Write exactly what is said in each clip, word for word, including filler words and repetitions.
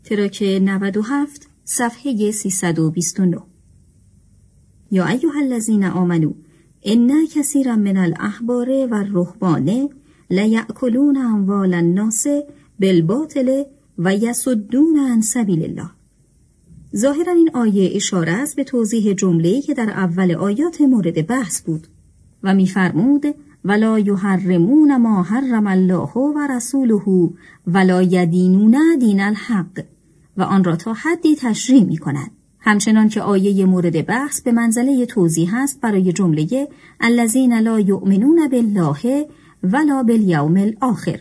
تراک نود و هفت صفحه سیصد و بیست و نه. یا ایها الذین آمنوا ان کثیرا من الاحبار و الرهبان لیأکلون اموال الناس بالباطل و یصدون عن سبیل الله. ظاهرا این آیه اشاره است به توضیح جمله‌ای که در اول آیات مورد بحث بود و می‌فرمود ولا یحرمون ما حرم الله و رسوله ولا یدینون دین الحق و آن را تا حدی تشریح می‌کند. همچنان که آیه مورد بحث به منزله توضیح است برای جمله الذین لا یؤمنون بالله ولا بالیوم الاخر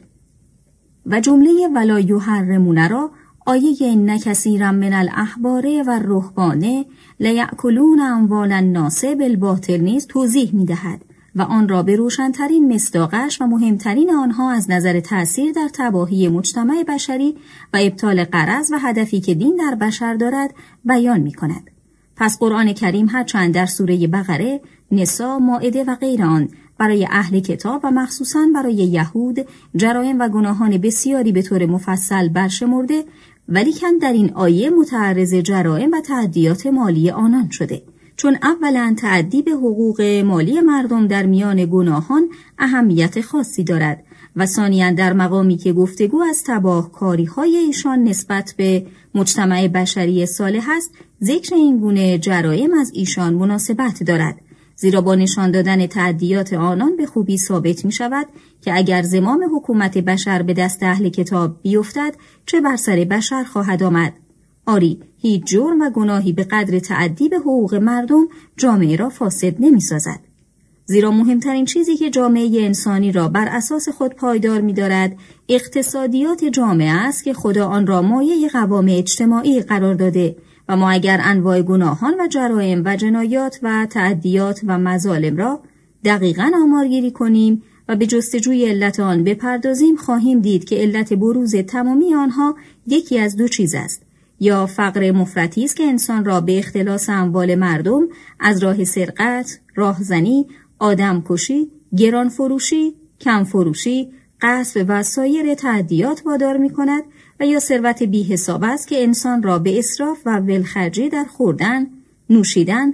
و جمله ولا یحرمون را آیه ان کثیرا من الاحبار و الرهبان لیأکلون اموال الناس بالباطل نیز توضیح می‌دهد و آن را به روشن‌ترین مصداقش و مهمترین آنها از نظر تأثیر در تباهی مجتمع بشری و ابطال غرض و هدفی که دین در بشر دارد بیان می‌کند. پس قرآن کریم هرچند در سوره بقره، نساء، مائده و غیر آن برای اهل کتاب و مخصوصاً برای یهود جرایم و گناهان بسیاری به طور مفصل برشمرده، ولیکن در این آیه متعرض جرایم و تعدیات مالی آنان شده، چون اولاً تعدی به حقوق مالی مردم در میان گناهان اهمیت خاصی دارد و ثانیاً در مقامی که گفتگو از تباهکاری‌های ایشان نسبت به مجتمع بشری صالح است، ذکر این گونه جرایم از ایشان مناسبت دارد، زیرا با نشان دادن تعدیات آنان به خوبی ثابت می شود که اگر زمام حکومت بشر به دست اهل کتاب بیفتد چه بر سر بشر خواهد آمد. آری، هیچ جرم و گناهی به قدر تعدی به حقوق مردم جامعه را فاسد نمی سازد. زیرا مهمترین چیزی که جامعه انسانی را بر اساس خود پایدار می دارد اقتصادیات جامعه است که خدا آن را مایه قوام اجتماعی قرار داده و ما اگر انواع گناهان و جرایم و جنایات و تعدیات و مظالم را دقیقاً آمارگیری کنیم و به جستجوی علت آن بپردازیم خواهیم دید که علت بروز تمامی آنها یکی از دو چیز است: یا فقر مفرطی است که انسان را به اختلاس اموال مردم از راه سرقت، راهزنی، آدمکشی، گران فروشی، کم فروشی، غصب و سایر تعدیات وادار می کند، و یا ثروت بی حساب است که انسان را به اسراف و ولخرجی در خوردن، نوشیدن،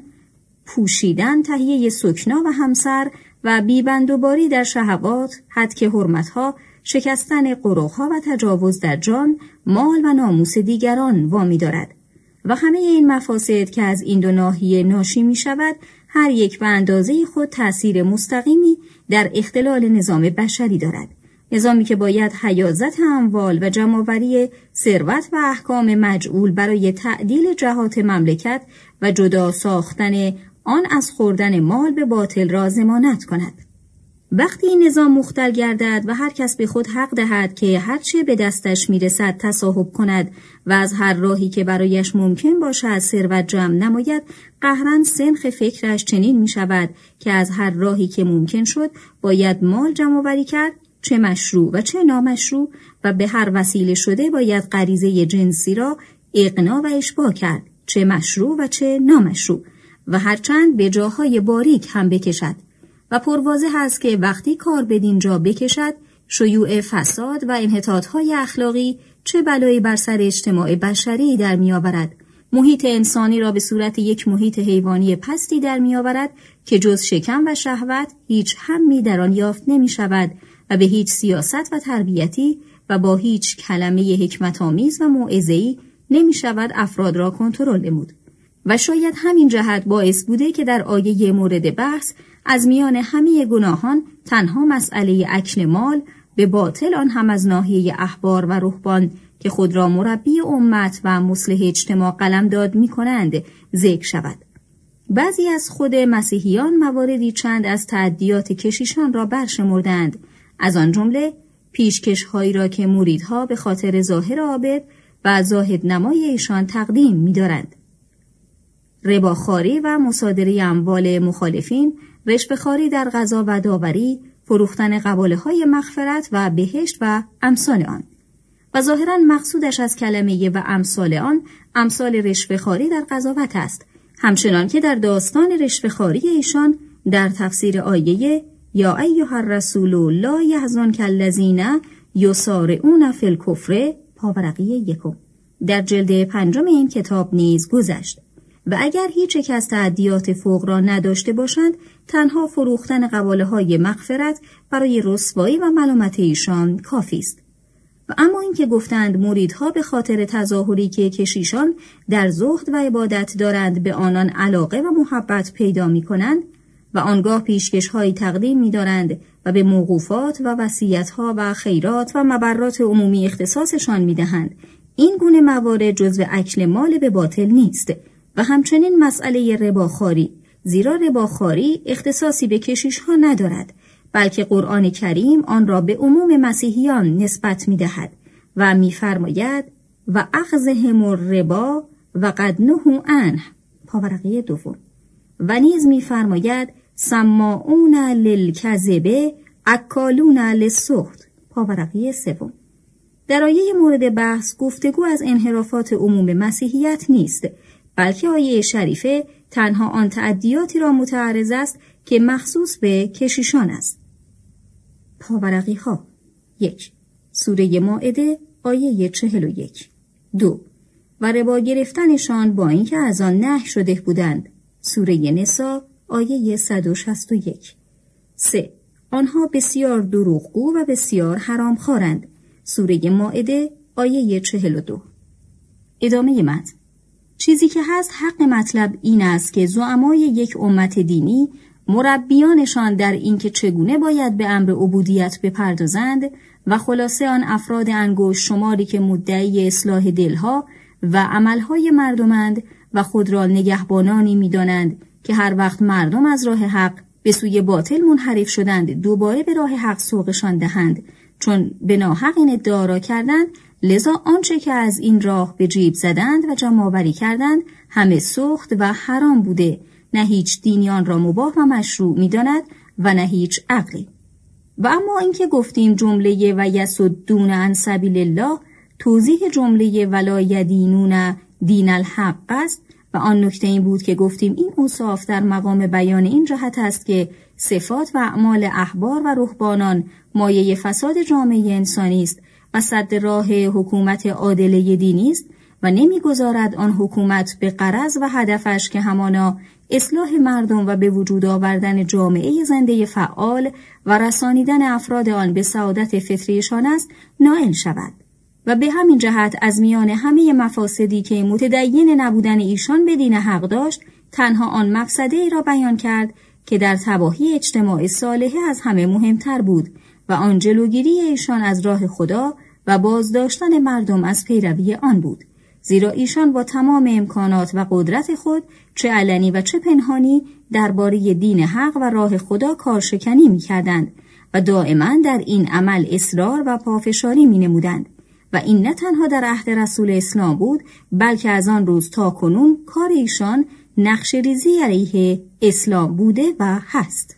پوشیدن، تهیه سکنا و همسر و بیبندوباری در شهوات، هتک حرمتها، شکستن قرخها و تجاوز در جان، مال و ناموس دیگران وامی دارد. و همه این مفاسد که از این دو ناحیه ناشی می شود، هر یک به اندازه خود تأثیر مستقیمی در اختلال نظام بشری دارد. نظامی که باید حیازت اموال و جمع‌آوری ثروت و احکام مجعول برای تعدیل جهات مملکت و جدا ساختن آن از خوردن مال به باطل را ضمانت کند. وقتی این نظام مختل گردد و هر کس به خود حق دهد که هرچه به دستش میرسد تصاحب کند و از هر راهی که برایش ممکن باشد ثروت جمع نماید، قهراً سنخ فکرش چنین می شود که از هر راهی که ممکن شد باید مال جمع آوری کرد، چه مشروع و چه نامشروع، و به هر وسیله شده باید غریزه جنسی را اقناع و اشباع کرد، چه مشروع و چه نامشروع، و هرچند به جاهای باریک هم بکشد. و پرواضح است که وقتی کار بدین جا بکشد، شیوع فساد و انحطاط‌های اخلاقی چه بلایی بر سر اجتماع بشری در می‌آورد. محیط انسانی را به صورت یک محیط حیوانی پستی در می‌آورد که جز شکم و شهوت هیچ همی در آن یافت نمی‌شود و به هیچ سیاست و تربیتی و با هیچ کلمه حکمت‌آمیز و موعظه‌ای نمی‌شود افراد را کنترل نمود. و شاید همین جهت باعث بوده که در آیه مورد بحث از میان همه گناهان تنها مسئله اکل مال به باطل، آن هم از ناحیه احبار و رهبان که خود را مربی امت و مصلح اجتماع قلمداد می‌کنند ذکر شود. بعضی از خود مسیحیان مواردی چند از تعدیات کشیشان را برشمردند، از آن جمله پیشکش‌هایی را که مریدها به خاطر ظاهر عابد و زاهد نمای ایشان تقدیم می‌دارند: رباخواری و مصادره اموال مخالفین، رشوه‌خواری در قضا و داوری، فروختن قباله‌های مغفرت و بهشت و امثال آن. و ظاهراً مقصودش از کلمه و امثال آن امثال رشوه‌خواری در قضاوت است، همچنان که در داستان رشوه‌خواری ایشان در تفسیر آیه یا ایها الرسول لا یحزنک الذین یسارعون فی الکفر پاورقی یکم در جلد پنجم این کتاب نیز گذشت و اگر هیچ یک از تعدیات فوق را نداشته باشند تنها فروختن قباله های مغفرت برای رسوایی و ملامت ایشان کافی است. و اما اینکه گفتند مریدها به خاطر تظاهری که کشیشان در زهد و عبادت دارند به آنان علاقه و محبت پیدا می کنند و آنگاه پیشکش هایی تقدیم می دارند و به موقوفات و وصیت‌ها و خیرات و مبرات عمومی اختصاصشان می دهند، این گونه موارد جزو اکل مال به باطل نیست و همچنین مسئله رباخواری، زیرا رباخواری اختصاصی به کشیش ها ندارد، بلکه قرآن کریم آن را به عموم مسیحیان نسبت می دهد و می فرماید و اخذهم الربا و قد نهوا عنه، پاورقی دوم، و نیز می فرماید سماعون للکذب اکالون للسحت، پاورقی سوم. در آیه مورد بحث گفتگو از انحرافات عموم مسیحیت نیست، بلکه آیه شریفه تنها آن تعدیاتی را متعرض است که مخصوص به کشیشان است. پاورقی ها: یک، سوره مائده آیه چهل و یک. دو، و ربا گرفتنشان با اینکه از آن نهی شده بودند، سوره نساء آیه صد و شصت و یک. سه، آنها بسیار دروغگو و بسیار حرامخوارند، سوره مائده آیه چهل و دو. ادامه متن. چیزی که هست حق مطلب این است که زعمای یک امت دینی، مربیانشان در اینکه چگونه باید به امر عبودیت بپردازند و خلاصه آن افراد انگشت شماری که مدعی اصلاح دلها و عملهای مردمند و خود را نگهبانانی می‌دانند که هر وقت مردم از راه حق به سوی باطل منحرف شدند دوباره به راه حق سوقشان دهند، چون به ناحق این ادعا را کردند، لذا آنچه که از این راه به جیب زدند و جمع‌آوری کردند همه سخت و حرام بوده، نه هیچ دینی آن را مباح و مشروع می‌داند و نه هیچ عقلی. و اما اینکه گفتیم جمله و یصدون عن سبیل الله توضیح جمله ولا یدینون دین الحق است و آن نکته این بود که گفتیم این اوصاف در مقام بیان این جهت است که صفات و اعمال احبار و رهبانان مایه فساد جامعه انسانی است و سد راه حکومت عادله دینی است و نمیگذارد آن حکومت به غرض و هدفش که همانا اصلاح مردم و به وجود آوردن جامعه زنده فعال و رسانیدن افراد آن به سعادت فطریشان است نائل شود. و به همین جهت از میان همه مفاسدی که متدین نبودن ایشان به دین حق داشت، تنها آن مفسده ای را بیان کرد که در تباهی اجتماع صالحه از همه مهمتر بود و آن جلوگیری ایشان از راه خدا و بازداشتن مردم از پیروی آن بود، زیرا ایشان با تمام امکانات و قدرت خود چه علنی و چه پنهانی درباره دین حق و راه خدا کارشکنی می‌کردند و دائما در این عمل اصرار و پافشاری می‌نمودند و این نه تنها در عهد رسول اسلام بود، بلکه از آن روز تا کنون کار ایشان نقش ریزی علیه اسلام بوده و هست.